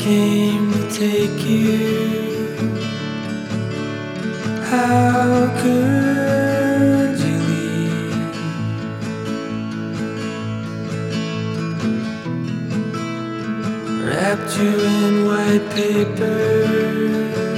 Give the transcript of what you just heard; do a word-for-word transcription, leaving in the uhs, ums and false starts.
came to take you. How could you leave? Wrapped you in white paper,